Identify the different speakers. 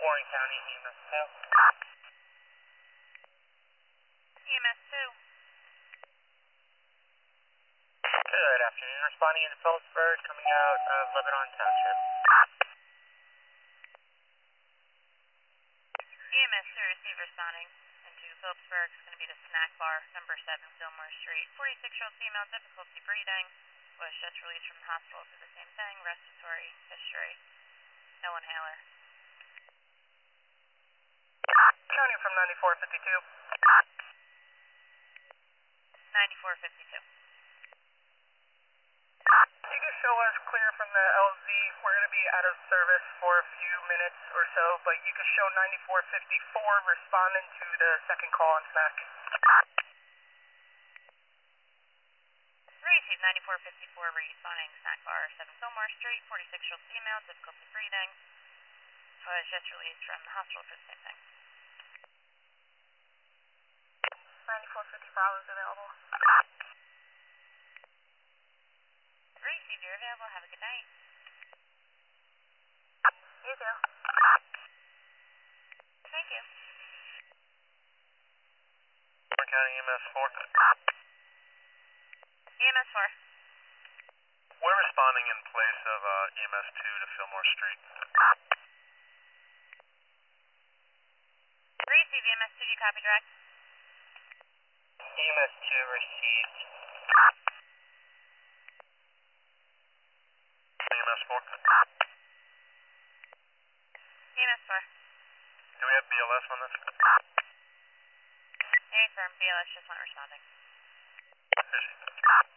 Speaker 1: Warren County, EMS 2.
Speaker 2: EMS 2.
Speaker 1: Good afternoon. Responding into Phillipsburg, coming out of Lebanon Township.
Speaker 2: EMS 2 receive responding into Phillipsburg. It's going to be the snack bar, number 7 Fillmore Street. 46-year-old female, difficulty breathing. Was just released from the hospital for the same thing, respiratory history. No inhaler.
Speaker 1: County from 9452.
Speaker 2: 9452.
Speaker 1: You can show us clear from the LZ. We're going to be out of service for a few minutes or so, but you can show 9454 responding to the second call on snack.
Speaker 2: Receive 9454 responding snack bar, 7 Fillmore Street. 46-year-old female, difficulty breathing. Was just released from the hospital for the same thing.
Speaker 3: 9455 is available.
Speaker 2: Receive, you're available. Have a good night.
Speaker 3: You too.
Speaker 2: Thank you.
Speaker 1: Warren County EMS 4.
Speaker 2: EMS 4.
Speaker 1: We're responding in place of EMS 2 to Fillmore Street.
Speaker 2: Receive, EMS 2, do you copy direct?
Speaker 1: EMS 2 received. EMS 4.
Speaker 2: EMS 4.
Speaker 1: Do we have BLS on this?
Speaker 2: Any firm, BLS just not responding.
Speaker 1: Appreciate that.